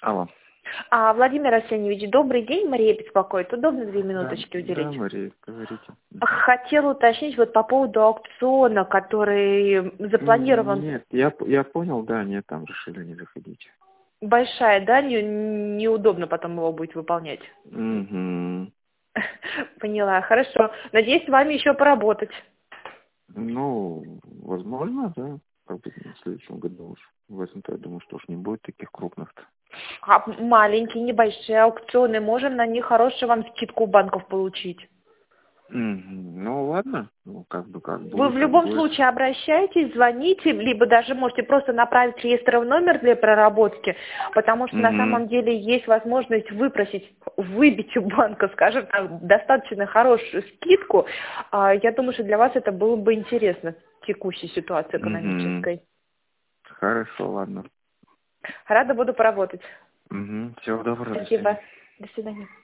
Алло. Владимир Арсеньевич, добрый день, Мария беспокоит. Удобно 2 минуточки уделить? Да, Мария, говорите. Хотела уточнить вот по поводу аукциона, который запланирован. Нет, я понял, да, нет, там решили не заходить. Большая, да? Неудобно потом его будет выполнять. Угу. Поняла, хорошо. Надеюсь, с вами еще поработать. Ну, возможно, да. Как бы в следующем году уж. В этом-то, я думаю, что уж не будет таких крупных-то. Маленькие, небольшие аукционы, можем на них хорошую вам скидку у банков получить. Ну, ладно. Ну, как Вы будет, в так любом будет. случае обращайтесь, звоните, либо даже можете просто направить реестровый номер для проработки, потому что на самом деле есть возможность выбить у банка, скажем так, достаточно хорошую скидку. Я думаю, что для вас это было бы интересно в текущей ситуации экономической. Хорошо, ладно. Рада буду поработать. Всего доброго. Спасибо. До свидания.